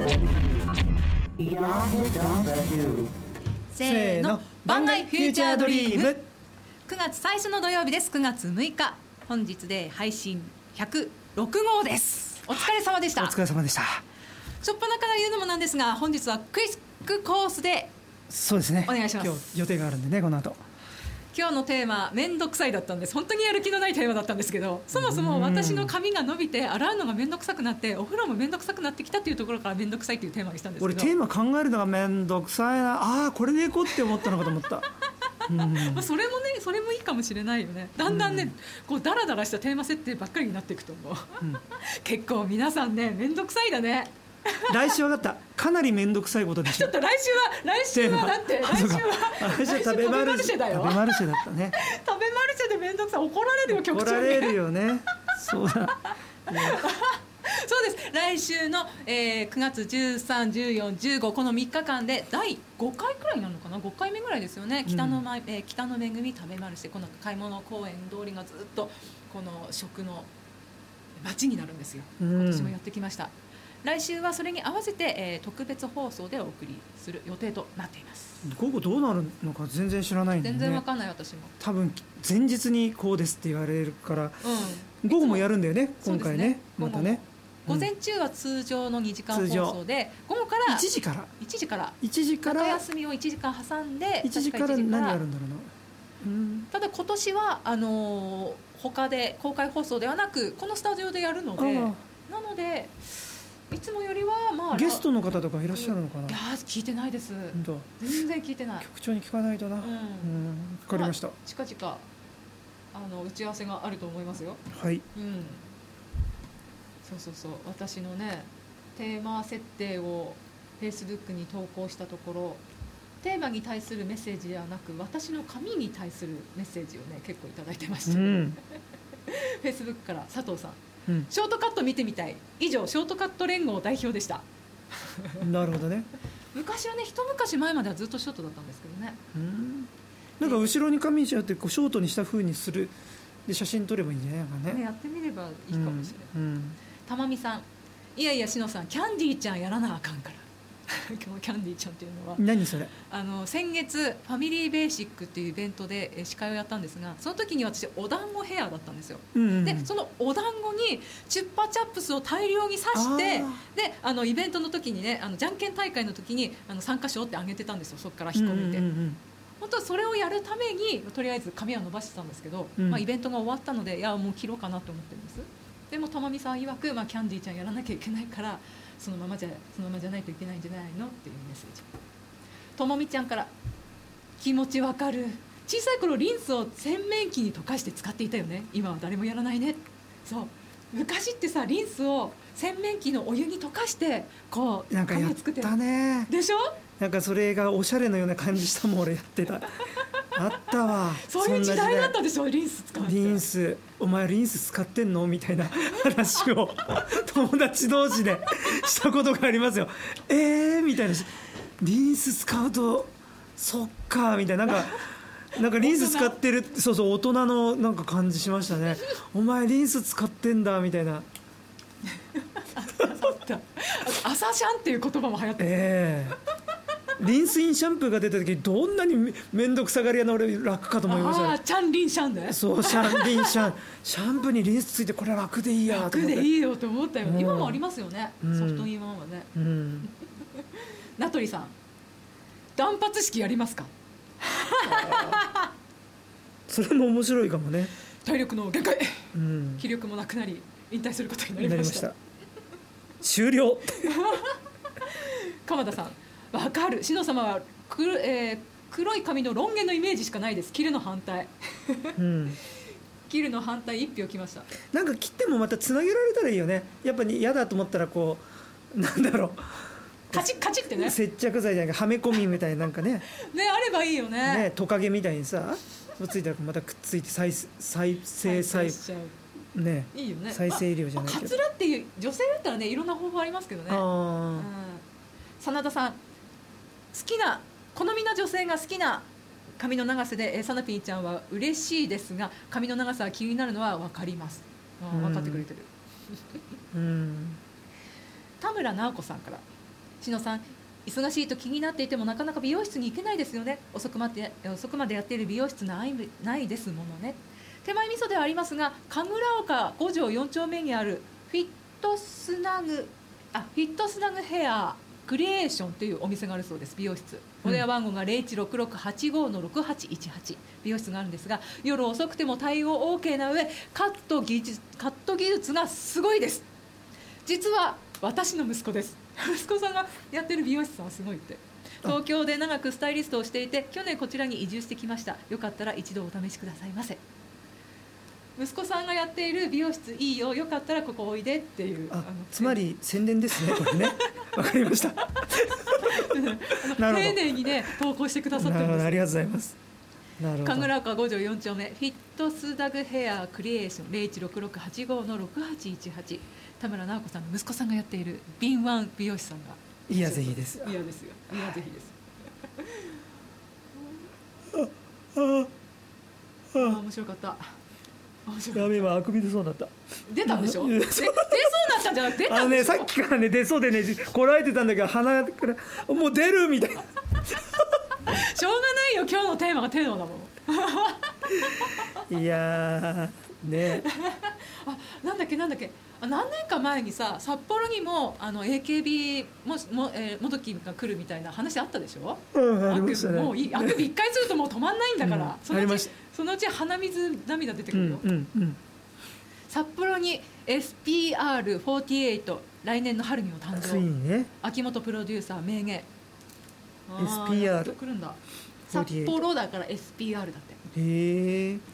せーの、番外フューチャードリーム。 9月最初の土曜日です。9月6日、本日で配信106号です。お疲れ様でした。 お疲れ様でした。 しょっぱなから言うのもなんですが、本日はクイックコースでそうですね、 お願いします。 今日予定があるんでね、この後。 今日のテーマ、めんどくさいだったんです。本当にやる気のないテーマだったんですけど、そもそも私の髪が伸びて洗うのがめんどくさくなって、お風呂もめんどくさくなってきたっていうところからめんどくさいというテーマにしたんですけど、 俺テーマ考えるのがめんどくさいな、ああこれでいこうって思ったのかと思ったまあそれもね、それもいいかもしれないよね。だんだんね、こうダラダラしたテーマ設定ばっかりになっていくと思う、結構皆さんね、めんどくさいだね。 来週分かった、かなりめんどくさいことでしょ。 ちょっと来週はだって来週は食べマルシェだよ。 食べマルシェだったね。 食べマルシェでめんどくさい、怒られるよ局長に。 怒られるよね。そうだ。 そうです。来週の、9月13、14、15この3日間で第5回くらいになるのかな、5回目ぐらいですよね。北の恵み食べマルシェ、この買い物公園通りがずっとこの食の街になるんですよ。今年もやってきました。来週はそれに合わせて、特別放送でお送りする予定となっています。 午後どうなるのか全然知らないんで、ね、 全然わかんない。私も多分前日にこうですって言われるから、午後もやるんだよね今回ね。またね、 午前中は通常の2時間放送で、午後から 1時から中休みを1時間挟んで、 1時から何やるんだろうな。 ただ今年は他で公開放送ではなくこのスタジオでやるので、なのでいつもよりはまあゲストの方とかいらっしゃるのかな。 いや聞いてないです。全然聞いてない。 局長に聞かないとな。わかりました。 近々打ち合わせがあると思いますよ。 はい。 そう私のねテーマ設定を Facebook に投稿したところ、テーマに対するメッセージではなく私の髪に対するメッセージをね結構いただいてました、Facebook から佐藤さん、ショートカット見てみたい。以上ショートカット連合代表でした。 なるほどね。 昔はね、一昔前まではずっとショートだったんですけどね。 なんか後ろに髪にしちゃってこうショートにした風にするで写真撮ればいいんじゃないかね。 やってみればいいかもしれない。たまみさん、いやいやしのさん、キャンディーちゃんやらなあかんから。このキャンディーちゃんっていうのは何それ。 先月ファミリーベーシックっていうイベントで司会をやったんですが、その時に私お団子ヘアだったんですよ。でそのお団子にチュッパチャップスを大量に刺して、でイベントの時にね、じゃんけん大会の時に参加賞ってあげてたんですよ。そこから引っ込めて、本当はそれをやるためにとりあえず髪は伸ばしてたんですけど、イベントが終わったので、いやもう切ろうかなと思ってるんです。でもたまみさん曰く、キャンディーちゃんやらなきゃいけないからそのままじゃないといけないんじゃないのっていうメッセージ。ともみちゃんから、気持ちわかる。小さい頃リンスを洗面器に溶かして使っていたよね。今は誰もやらないね。そう、昔ってさ、リンスを洗面器のお湯に溶かしてこうなんかやったね。 でしょ。 なんかそれがおしゃれのような感じしたもん。俺やってた。あったわ。 そういう時代だったでしょ。リンス使って。 リンス、お前リンス使ってんのみたいな話を友達同士でしたことがありますよ。みたいな。リンス使うとそっかみたいな、なんかリンス使ってる、そう大人のなんか感じしましたね。お前リンス使ってんだみたいな。 朝シャンっていう言葉も流行ってリンスインシャンプーが出た時どんなに面倒くさがり屋な俺楽かと思いました。 チャンリンシャンね。 そうシャンリンシャンシャンプーにリンスついてこれ楽でいいやと思って。 楽でいいよと思ったよ。今もありますよね、ソフトインワンはね。名取さん、断髪式やりますか。 それも面白いかもね。 体力の限界、気力もなくなり引退することになりました。 終了。 鎌田さん、わかる。篠様は黒い髪のロン毛のイメージしかないです。切るの反対。切るの反対1票きました。 なんか切ってもまたつなげられたらいいよね。やっぱり嫌だと思ったらこうなんだろう、 カチッカチッってね、 接着剤じゃないか、はめ込みみたいな、なんかねあればいいよね。 トカゲみたいにさ、ついたらまたくっついて再生ね、いいよね。再生医療じゃないけど、 カツラっていう女性だったらね、いろんな方法ありますけどね。真田さん、好みな女性が好きな髪の長さで、サナピーちゃんは嬉しいですが、髪の長さが気になるのは分かります。分かってくれてる。田村直子さんから、 しのさん、忙しいと気になっていてもなかなか美容室に行けないですよね。遅くまでやっている美容室ないですものね。手前味噌ではありますが、神楽岡5条4丁目にあるフィットスナグヘアクリエーションというお店があるそうです。美容室、お電話番号が 016685-6818 美容室があるんですが、夜遅くても対応 OK な上、カット技術がすごいです。実は私の息子です。息子さんがやってる美容師さんはすごいって。東京で長くスタイリストをしていて、去年こちらに移住してきました。よかったら一度お試しくださいませ。息子さんがやっている美容室いいよ、よかったらここおいでっていう。 つまり宣伝ですね、これね。わかりました。 丁寧にね投稿してくださってるんです。 ありがとうございます。 神楽岡5条4丁目フィットスダグヘアクリエーション 016685-6818 田村直子さんの息子さんがやっている敏腕美容師さんが。 いやぜひです。 いやですよ。いやぜひです。面白かった。 やべえ、今あくび出そうになった。 出たんでしょ。出そうになったんじゃなくて出たんでしょ。 さっきからね出そうでねこらえてたんだけど、鼻からもう出るみたいな。 しょうがないよ、今日のテーマがテーマだもん。いやね。 なんだっけ何年か前にさ、札幌にもAKB 元木が来るみたいな話あったでしょ。 ありましたね。 もうあくび一回するともう止まんないんだから、そのうち鼻水涙出てくるよ。札幌に SPR48 来年の春にも誕生。 ね、 秋元プロデューサー名言。 SPR 来るんだ。札幌だから SPR だって。 へえ。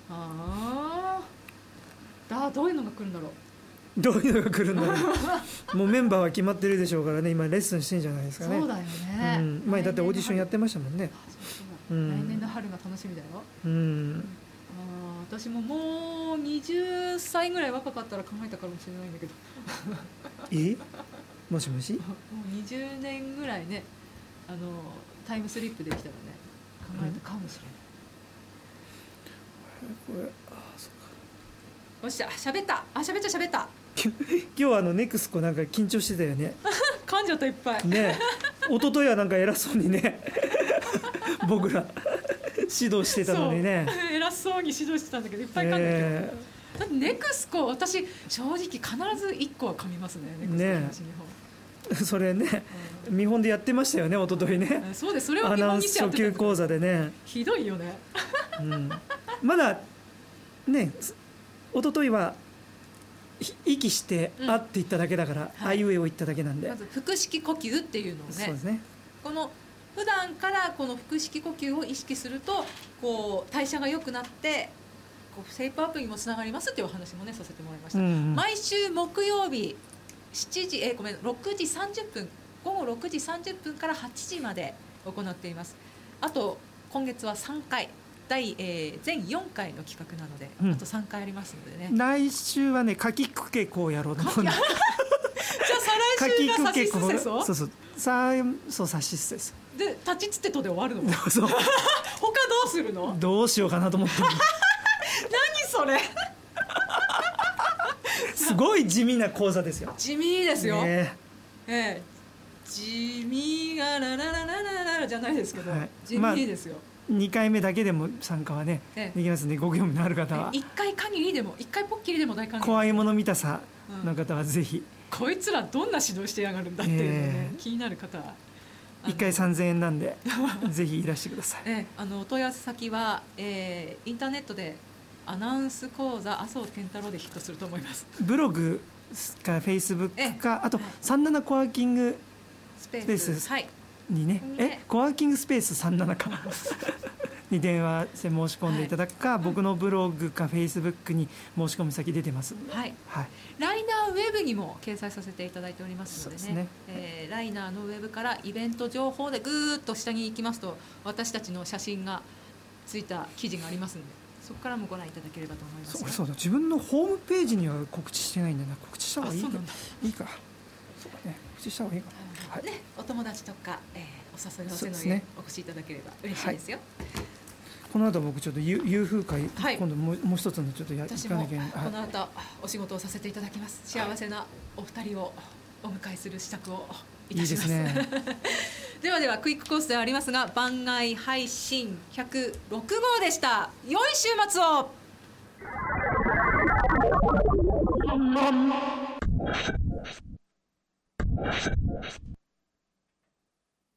どういうのが来るんだろう。 どういうのが来るんだろう。もうメンバーは決まってるでしょうからね、今レッスンしてんじゃないですかね。 そうだよね。 前だってオーディションやってましたもんね。 来年の春が楽しみだよ。私ももう20歳ぐらい若かったら考えたかもしれないんだけど。 もしもし。 もう20年ぐらいね、タイムスリップできたらね、考えたかもしれない。よっしゃ、喋った。 今日はネクスコなんか緊張してたよね。 噛んじゃったいっぱい。 ね、一昨日はなんか偉そうにね、僕ら指導してたのにね。 偉そうに指導してたんだけど、いっぱい噛んだけど。だってネクスコ、私正直必ず1個は噛みますね。ネクスコ東日本。 それね、見本でやってましたよね、一昨日ね。 そうです、それを見本にしてやってた。 アナウンス初級講座でね。 ひどいよね。 まだね、一昨日は息して「あ」って言っただけだから、あいうえを言っただけなんで、 まず腹式呼吸っていうのをね。 そうですね。 この普段からこの腹式呼吸を意識すると、こう代謝が良くなってこうシェイプアップにもつながりますっていうお話もねさせてもらいました。毎週木曜日6時30分午後6時30分から8時まで行っています。あと今月は3回全4回の企画なので、あと3回ありますのでね。 来週はね、かきくけこうやろうと思うんで。じゃあ再来週がサシスセソ。 そうサシスセソでタチツテトで終わるの。 そう。 他どうするの？ どうしようかなと思って。 何それ。 すごい地味な講座ですよ。 地味ですよ。地味がララララララじゃないですけど、地味ですよ。2 回目だけでも参加はね、できますね。ご興味のある方は 1回限りでも1回ポッキリでも大歓迎。 怖いもの見たさの方はぜひ、 こいつらどんな指導してやがるんだっていうのね、気になる方は 1回3000円なんでぜひいらしてください。 お問い合わせ先は、インターネットでアナウンス講座麻生健太郎でヒットすると思います。 ブログかフェイスブックか、あと37コワーキングスペースにね、コワーキングスペース37かに電話で申し込んでいただくか、僕のブログかフェイスブックに申し込み先出てますので、 ライナーウェブにも掲載させていただいておりますのでね、ライナーのウェブからイベント情報でぐーっと下に行きますと、私たちの写真がついた記事がありますので、そこからもご覧いただければと思います。 そうだ、自分のホームページには告知してないんだな。告知した方がいいか。そうかね、告知した方がいいかな。 お友達とか、お誘い合わせの上お越しいただければ嬉しいですよ。 この後僕ちょっと夕風会、今度もう一つのちょっとやっていかなきゃいけない。 この後お仕事をさせていただきます。幸せなお二人をお迎えする支度をいたします。 いいですね。 ではではクイックコースではありますが、番外配信106号でした。良い週末を。